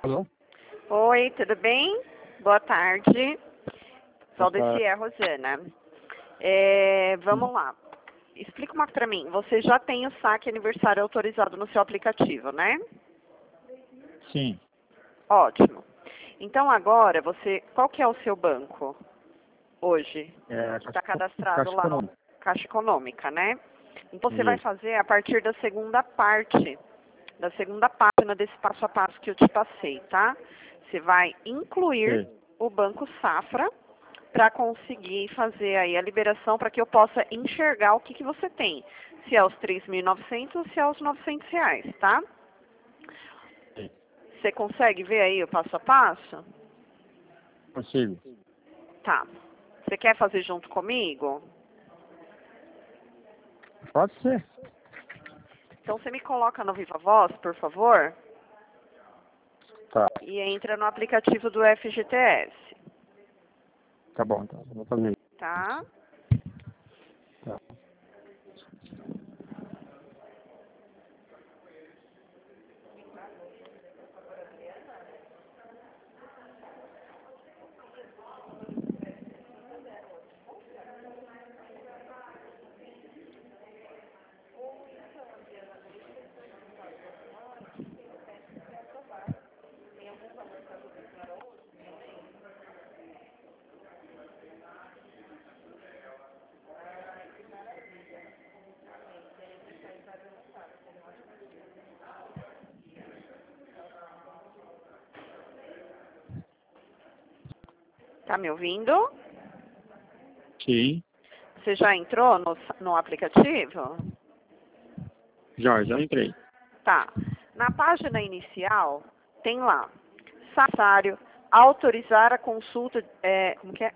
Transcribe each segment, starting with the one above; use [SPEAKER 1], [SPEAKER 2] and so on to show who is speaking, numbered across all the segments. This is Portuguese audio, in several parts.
[SPEAKER 1] Alô?
[SPEAKER 2] Oi, tudo bem? Boa tarde.
[SPEAKER 1] Boa
[SPEAKER 2] Valdeci
[SPEAKER 1] tarde.
[SPEAKER 2] é a Rosana. Vamos lá. Explica uma para mim. Você já tem o saque aniversário autorizado no seu aplicativo, né?
[SPEAKER 1] Sim.
[SPEAKER 2] Ótimo. Então agora qual que é o seu banco hoje?
[SPEAKER 1] É,
[SPEAKER 2] Que está cadastrado
[SPEAKER 1] Caixa
[SPEAKER 2] lá no
[SPEAKER 1] Econômica.
[SPEAKER 2] Caixa Econômica, né? Então você vai
[SPEAKER 1] Isso.
[SPEAKER 2] fazer a partir da segunda página desse passo a passo que eu te passei, tá? Você vai incluir
[SPEAKER 1] Sim.
[SPEAKER 2] o Banco Safra para conseguir fazer aí a liberação para que eu possa enxergar o que você tem. Se é os 3.900 ou se é os R$ 900, tá?
[SPEAKER 1] Sim.
[SPEAKER 2] Você consegue ver aí o passo a passo?
[SPEAKER 1] Consigo.
[SPEAKER 2] Tá. Você quer fazer junto comigo?
[SPEAKER 1] Pode ser.
[SPEAKER 2] Então você me coloca no Viva Voz, por favor,
[SPEAKER 1] Tá.
[SPEAKER 2] e entra no aplicativo do FGTS,
[SPEAKER 1] Tá bom, então. Vou fazer isso.
[SPEAKER 2] tá?
[SPEAKER 1] Tá.
[SPEAKER 2] Tá me ouvindo?
[SPEAKER 1] Sim.
[SPEAKER 2] Você já entrou no aplicativo?
[SPEAKER 1] Já entrei.
[SPEAKER 2] Tá. Na página inicial, tem lá, Safário, autorizar a consulta, como que é?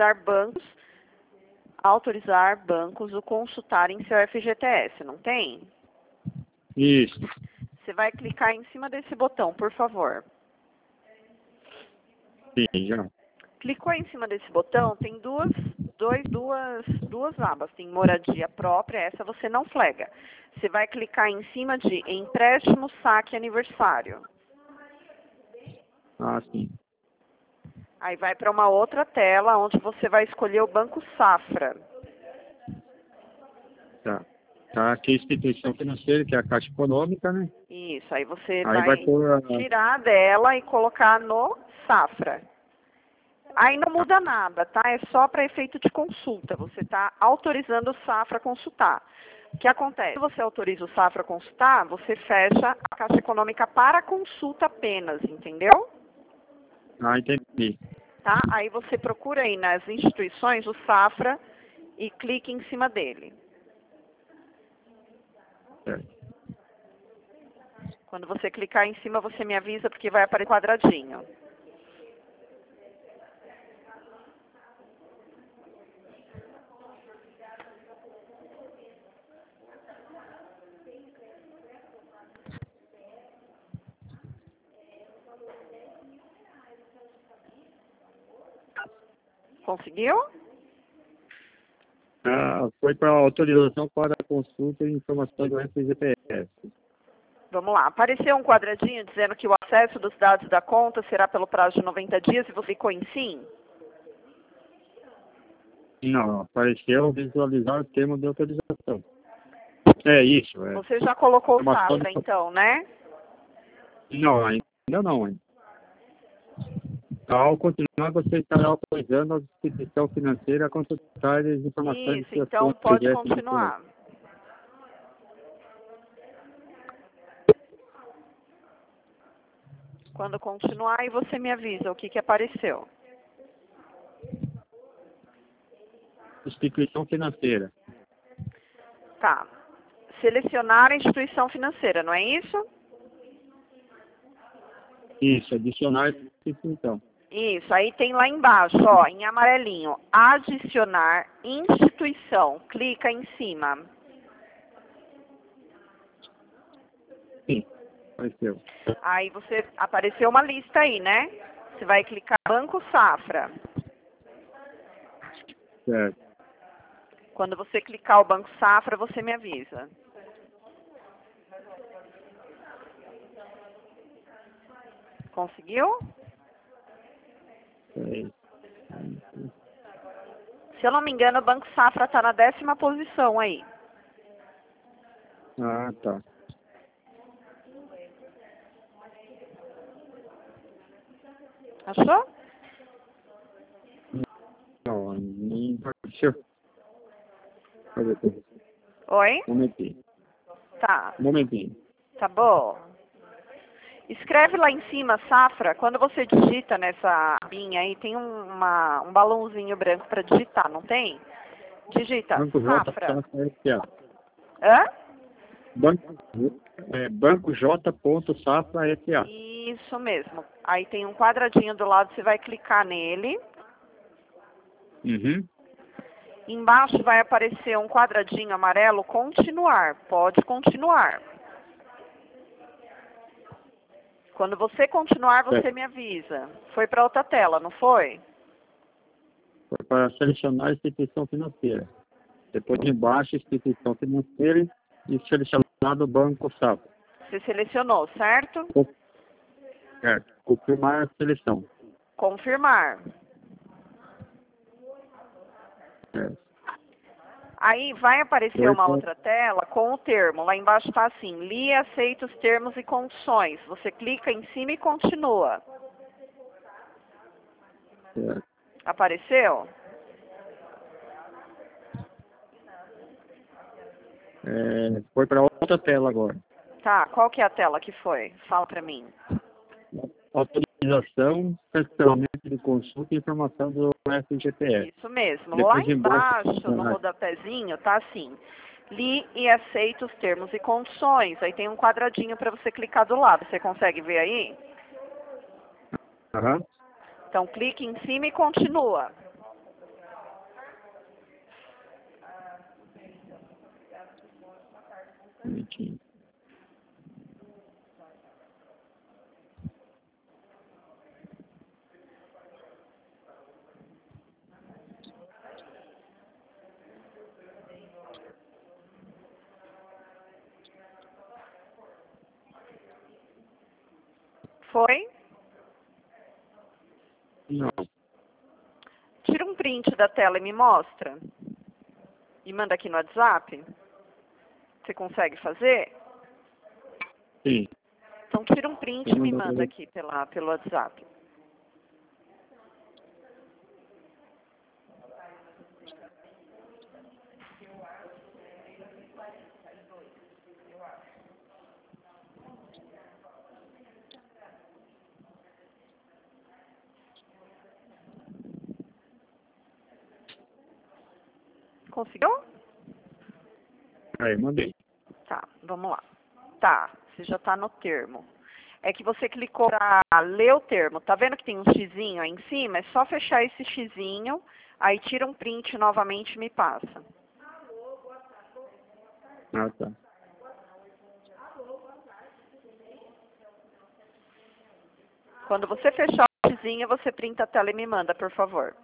[SPEAKER 2] Autorizar bancos o consultarem seu FGTS, não tem?
[SPEAKER 1] Isso.
[SPEAKER 2] Você vai clicar em cima desse botão, por favor.
[SPEAKER 1] Sim, já.
[SPEAKER 2] Clicou em cima desse botão, tem duas abas. Tem moradia própria, essa você não flega. Você vai clicar em cima de empréstimo, saque aniversário.
[SPEAKER 1] Ah, sim.
[SPEAKER 2] Aí vai para uma outra tela, onde você vai escolher o Banco Safra.
[SPEAKER 1] Tá. Tá aqui a instituição financeira, que é a Caixa Econômica, né?
[SPEAKER 2] Isso, aí você
[SPEAKER 1] Aí vai
[SPEAKER 2] vai
[SPEAKER 1] pôr a...
[SPEAKER 2] tirar dela e colocar no Safra. Aí não muda nada, tá? É só para efeito de consulta. Você está autorizando o Safra a consultar. O que acontece? Se você autoriza o Safra a consultar, você fecha a Caixa Econômica para consulta apenas, entendeu?
[SPEAKER 1] Ah, entendi.
[SPEAKER 2] Tá? Aí você procura aí nas instituições o Safra e clique em cima dele.
[SPEAKER 1] Certo.
[SPEAKER 2] Quando você clicar em cima, você me avisa porque vai aparecer quadradinho. Conseguiu?
[SPEAKER 1] Ah, foi para autorização para consulta e informação do FGTS.
[SPEAKER 2] Vamos lá. Apareceu um quadradinho dizendo que o acesso dos dados da conta será pelo prazo de 90 dias e você clicou em sim?
[SPEAKER 1] Não, apareceu visualizar o termo de autorização. É isso, é.
[SPEAKER 2] Você já colocou o
[SPEAKER 1] Informação
[SPEAKER 2] Safra, então, né?
[SPEAKER 1] Não, ainda não. Ainda. Ao continuar, você estará autorizando a instituição financeira a consultar as informações de
[SPEAKER 2] Isso,
[SPEAKER 1] suas
[SPEAKER 2] então
[SPEAKER 1] contas
[SPEAKER 2] pode
[SPEAKER 1] de FGTS.
[SPEAKER 2] continuar. Quando continuar, aí você me avisa o que apareceu.
[SPEAKER 1] Instituição financeira.
[SPEAKER 2] Tá. Selecionar a instituição financeira, não é isso?
[SPEAKER 1] Isso, adicionar a instituição.
[SPEAKER 2] Isso, aí tem lá embaixo, ó, em amarelinho, adicionar instituição. Clica em cima.
[SPEAKER 1] Sim, apareceu.
[SPEAKER 2] Aí apareceu uma lista aí, né? Você vai clicar Banco Safra.
[SPEAKER 1] Certo.
[SPEAKER 2] Quando você clicar o Banco Safra, você me avisa. Conseguiu?
[SPEAKER 1] É,
[SPEAKER 2] Se eu não me engano, o Banco Safra está na 10ª posição aí.
[SPEAKER 1] ah, tá.
[SPEAKER 2] Achou?
[SPEAKER 1] Não, nem deixa eu ver.
[SPEAKER 2] Oi?
[SPEAKER 1] Um momentinho.
[SPEAKER 2] Tá.
[SPEAKER 1] Um momentinho.
[SPEAKER 2] Tá bom. Escreve lá em cima, Safra. Quando você digita nessa abinha aí, tem um balãozinho branco para digitar, não tem? Digita
[SPEAKER 1] Banco J
[SPEAKER 2] Safra.
[SPEAKER 1] SA.
[SPEAKER 2] Hã?
[SPEAKER 1] Banco J. SA.
[SPEAKER 2] Isso mesmo. Aí tem um quadradinho do lado, você vai clicar nele.
[SPEAKER 1] Uhum.
[SPEAKER 2] Embaixo vai aparecer um quadradinho amarelo, continuar. Pode continuar. Quando você continuar, você me avisa. Foi para outra tela, não foi?
[SPEAKER 1] Foi para selecionar a instituição financeira. Depois de embaixo, instituição financeira e selecionado o Banco Safra.
[SPEAKER 2] Você selecionou, certo?
[SPEAKER 1] Certo. Confirmar a seleção.
[SPEAKER 2] Confirmar.
[SPEAKER 1] Certo.
[SPEAKER 2] Aí vai aparecer uma outra tela com o termo. Lá embaixo está assim, li e aceita os termos e condições. Você clica em cima e continua.
[SPEAKER 1] Certo.
[SPEAKER 2] Apareceu?
[SPEAKER 1] Foi para outra tela agora.
[SPEAKER 2] Tá, qual que é a tela que foi? Fala pra mim.
[SPEAKER 1] Autorização, cancelamento de consulta e informação do FGTS.
[SPEAKER 2] Isso mesmo. Lá
[SPEAKER 1] Depois de
[SPEAKER 2] embaixo, no rodapézinho, tá assim. Li e aceita os termos e condições. Aí tem um quadradinho para você clicar do lado. Você consegue ver aí?
[SPEAKER 1] Aham.
[SPEAKER 2] Então, clique em cima e continua.
[SPEAKER 1] Bonitinho.
[SPEAKER 2] Foi?
[SPEAKER 1] Não.
[SPEAKER 2] Tira um print da tela e me mostra. E manda aqui no WhatsApp. Você consegue fazer?
[SPEAKER 1] Sim.
[SPEAKER 2] Então, tira um print e me manda aqui pelo WhatsApp. Conseguiu?
[SPEAKER 1] Aí, mandei.
[SPEAKER 2] Tá, vamos lá. Tá, você já está no termo. É que você clicou para ler o termo. Tá vendo que tem um xizinho aí em cima? É só fechar esse xizinho, aí tira um print novamente e me passa.
[SPEAKER 1] Ah, tá.
[SPEAKER 2] Quando você fechar o xizinho, você printa a tela e me manda, por favor.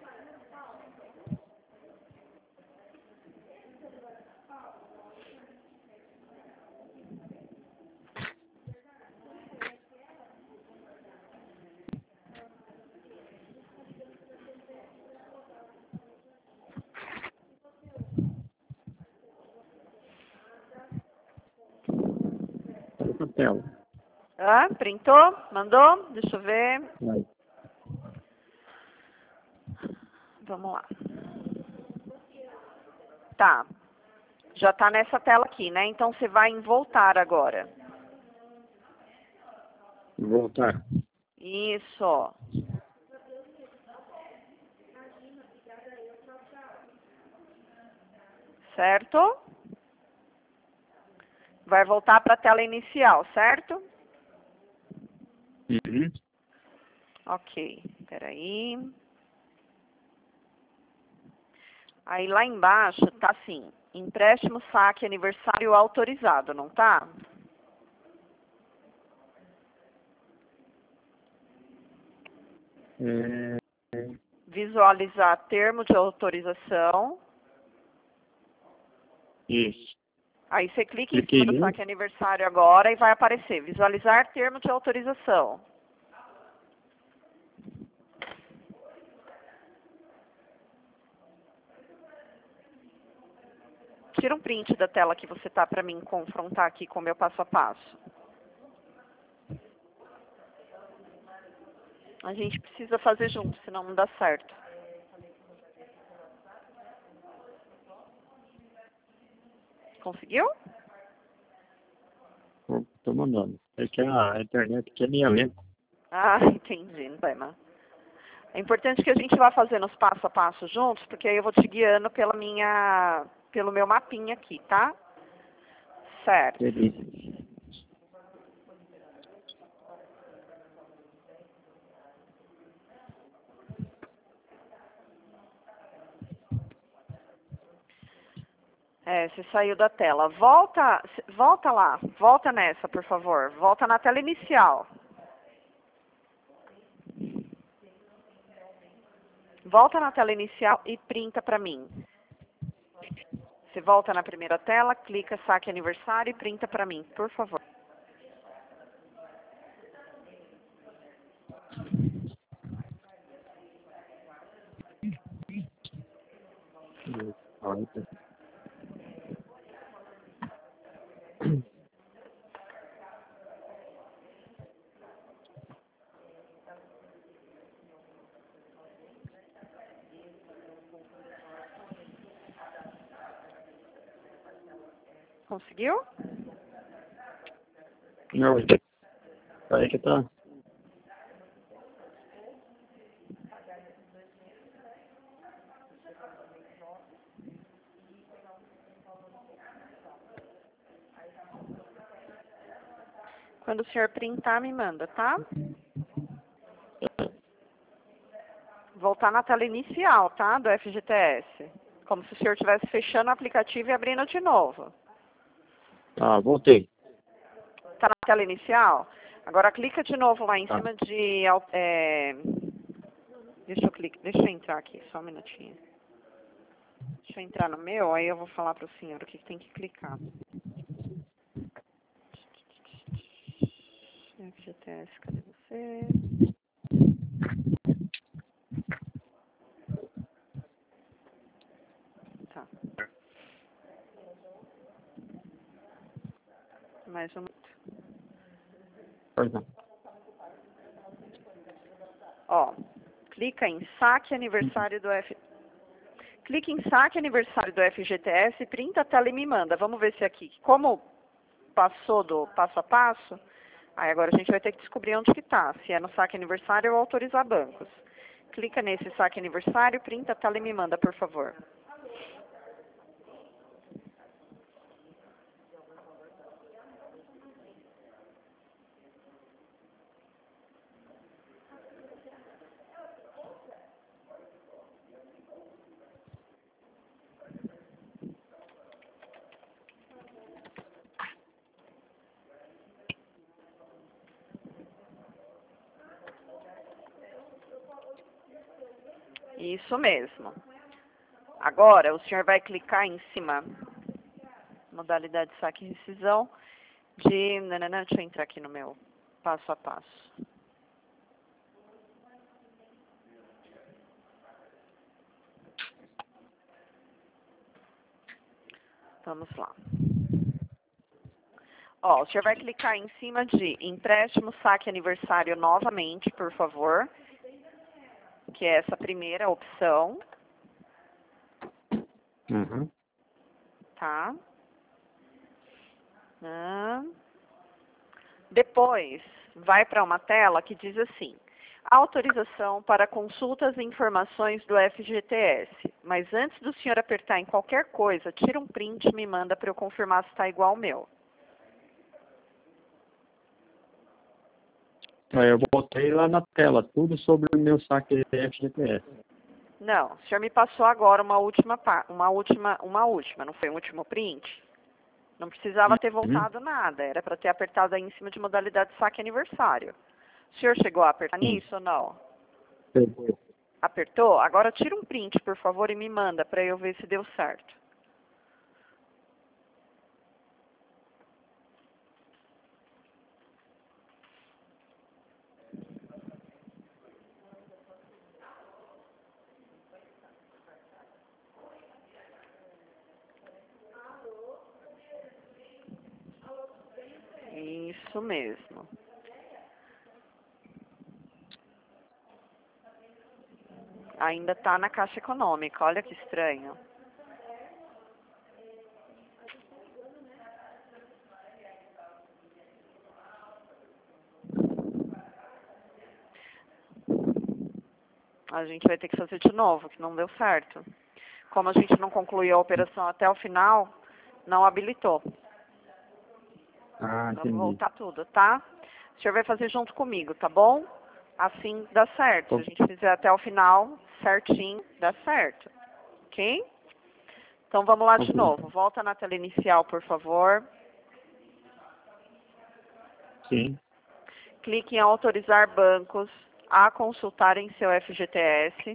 [SPEAKER 1] Outra tela.
[SPEAKER 2] Ah, printou? Mandou? Deixa eu ver.
[SPEAKER 1] Vai.
[SPEAKER 2] Vamos lá. Tá. Já está nessa tela aqui, né? Então você vai em voltar agora.
[SPEAKER 1] Voltar.
[SPEAKER 2] Isso. Certo? Vai voltar para a tela inicial, certo?
[SPEAKER 1] Uhum.
[SPEAKER 2] Ok. Peraí. Aí lá embaixo tá assim, empréstimo, saque, aniversário autorizado, não tá? Visualizar termo de autorização.
[SPEAKER 1] Isso.
[SPEAKER 2] Aí você clica em
[SPEAKER 1] Cliquei
[SPEAKER 2] cima do
[SPEAKER 1] nele.
[SPEAKER 2] saque aniversário agora e vai aparecer, visualizar termo de autorização. Tira um print da tela que você tá para mim confrontar aqui com o meu passo a passo. A gente precisa fazer junto, senão não dá certo. Conseguiu?
[SPEAKER 1] Tô mandando. É que a internet aqui é minha lenta.
[SPEAKER 2] Ah, entendi, não vai, mas... É importante que a gente vá fazendo os passo a passo juntos, porque aí eu vou te guiando pelo meu mapinha aqui, tá? Certo.
[SPEAKER 1] Beleza.
[SPEAKER 2] Você saiu da tela. Volta lá. Volta nessa, por favor. Volta na tela inicial. Volta na tela inicial e printa para mim. Você volta na primeira tela, clica saque aniversário e printa para mim, por favor. Conseguiu?
[SPEAKER 1] Não, aí que tá.
[SPEAKER 2] Quando o senhor printar, me manda, tá? Voltar na tela inicial, tá? Do FGTS. Como se o senhor estivesse fechando o aplicativo e abrindo de novo.
[SPEAKER 1] Ah, voltei.
[SPEAKER 2] Tá na tela inicial? Agora clica de novo lá em
[SPEAKER 1] Tá.
[SPEAKER 2] cima de... Deixa eu entrar aqui, só um minutinho. Deixa eu entrar no meu, aí eu vou falar para o senhor o que tem que clicar. FGTS, cadê você? Tá. Mais um.
[SPEAKER 1] Pois não.
[SPEAKER 2] Ó, clica em saque aniversário do Clica em saque aniversário do FGTS, printa a tela e me manda. Vamos ver se aqui, como passou do passo a passo, aí agora a gente vai ter que descobrir onde que tá, se é no saque aniversário ou autorizar bancos. Clica nesse saque aniversário, printa a tela e me manda, por favor. Isso mesmo. Agora, o senhor vai clicar em cima, modalidade saque e rescisão, deixa eu entrar aqui no meu passo a passo. Vamos lá. Ó, o senhor vai clicar em cima de empréstimo saque aniversário novamente, por favor, que é essa primeira opção,
[SPEAKER 1] Uhum.
[SPEAKER 2] tá? Depois, vai para uma tela que diz assim, autorização para consultas e informações do FGTS. Mas antes do senhor apertar em qualquer coisa, tira um print e me manda para eu confirmar se está igual ao meu.
[SPEAKER 1] Aí eu botei lá na tela tudo sobre o meu saque FGTS.
[SPEAKER 2] Não, o senhor me passou agora uma última, não foi um último print? Não precisava ter voltado nada, era para ter apertado aí em cima de modalidade saque aniversário. O senhor chegou a apertar nisso ou não?
[SPEAKER 1] Pegou.
[SPEAKER 2] Apertou? Agora tira um print, por favor, e me manda para eu ver se deu certo. Isso mesmo. Ainda está na Caixa Econômica, olha que estranho. A gente vai ter que fazer de novo, que não deu certo. Como a gente não concluiu a operação até o final, não habilitou.
[SPEAKER 1] Ah,
[SPEAKER 2] Vamos
[SPEAKER 1] entendi.
[SPEAKER 2] voltar tudo, tá? O senhor vai fazer junto comigo, tá bom? Assim dá certo. Se a gente fizer até o final, certinho, dá certo. Ok? Então vamos lá de
[SPEAKER 1] Ok.
[SPEAKER 2] novo. Volta na tela inicial, por favor.
[SPEAKER 1] Sim.
[SPEAKER 2] Clique em autorizar bancos a consultarem seu FGTS.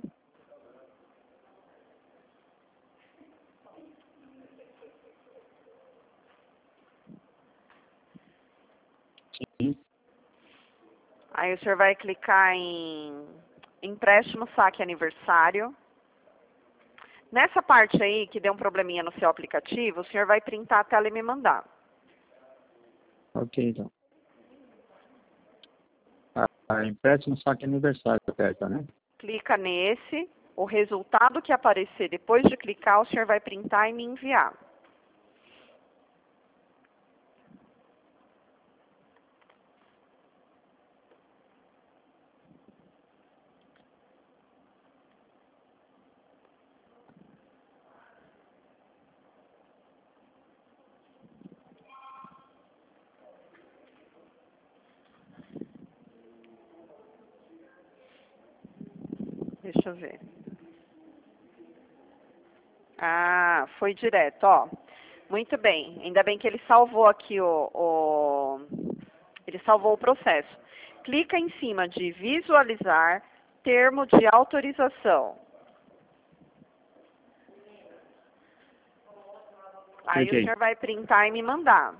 [SPEAKER 1] Sim.
[SPEAKER 2] Aí o senhor vai clicar em empréstimo saque aniversário. Nessa parte aí que deu um probleminha no seu aplicativo, o senhor vai printar a tela e me mandar.
[SPEAKER 1] Ok, então. Empréstimo saque aniversário, aperta, né?
[SPEAKER 2] Clica nesse. O resultado que aparecer depois de clicar, o senhor vai printar e me enviar. Deixa eu ver. Ah, foi direto, ó. Muito bem. Ainda bem que ele salvou aqui ele salvou o processo. Clica em cima de visualizar termo de autorização. Aí o
[SPEAKER 1] Cliquei.
[SPEAKER 2] senhor vai printar e me mandar.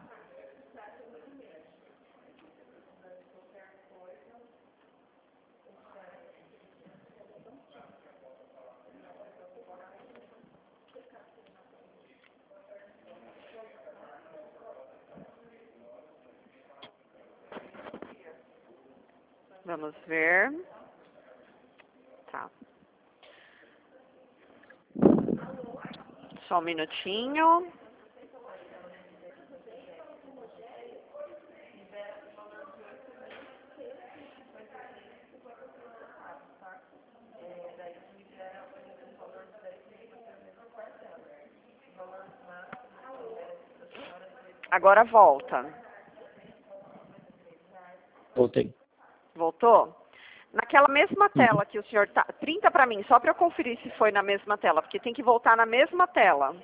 [SPEAKER 2] Vamos ver. Tá. Só um minutinho. Agora volta.
[SPEAKER 1] Voltei.
[SPEAKER 2] Voltou? Naquela mesma tela que o senhor tá... Printa para mim, só para eu conferir se foi na mesma tela, porque tem que voltar na mesma tela.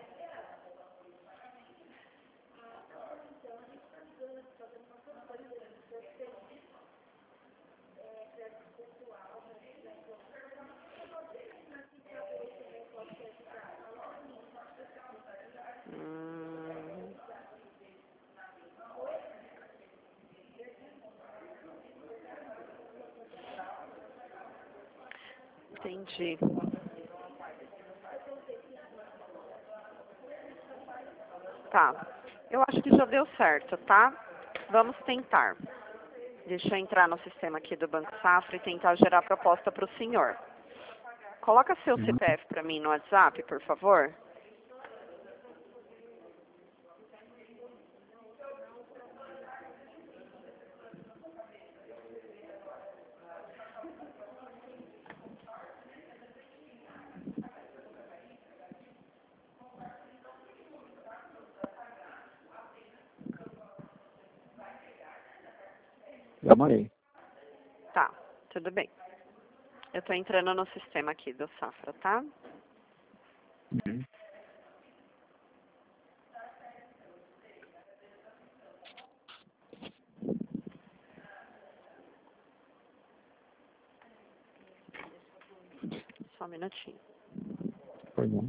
[SPEAKER 2] Entendi. Tá. Eu acho que já deu certo, tá? Vamos tentar. Deixa eu entrar no sistema aqui do Banco Safra e tentar gerar a proposta para o senhor. Coloca seu CPF para mim no WhatsApp, por favor.
[SPEAKER 1] Já marei.
[SPEAKER 2] Tá, tudo bem. Eu estou entrando no sistema aqui do Safra, tá?
[SPEAKER 1] Uhum.
[SPEAKER 2] Só um minutinho.
[SPEAKER 1] Foi bom.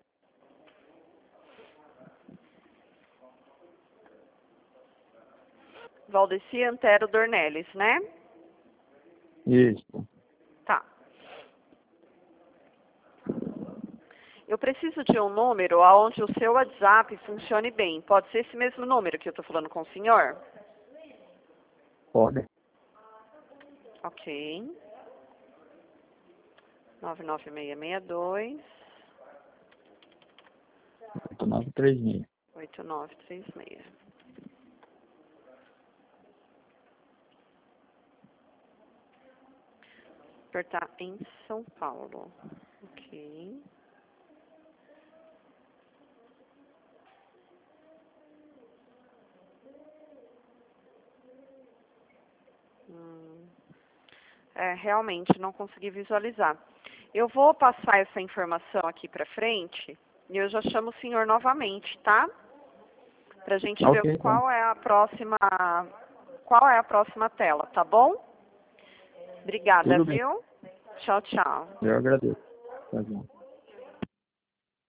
[SPEAKER 2] Valdeci Antero Dornelles, né?
[SPEAKER 1] Isso.
[SPEAKER 2] Tá. Eu preciso de um número onde o seu WhatsApp funcione bem. Pode ser esse mesmo número que eu estou falando com o senhor?
[SPEAKER 1] Pode.
[SPEAKER 2] Ok. 99662
[SPEAKER 1] 8936.
[SPEAKER 2] 8936. Apertar em São Paulo. Ok. Realmente não consegui visualizar. Eu vou passar essa informação aqui para frente e eu já chamo o senhor novamente, tá? Para a gente ver
[SPEAKER 1] Ok, então.
[SPEAKER 2] qual é a próxima tela, tá bom? Obrigada,
[SPEAKER 1] Tudo bem.
[SPEAKER 2] viu? Tchau, tchau.
[SPEAKER 1] Eu agradeço. Tá bom.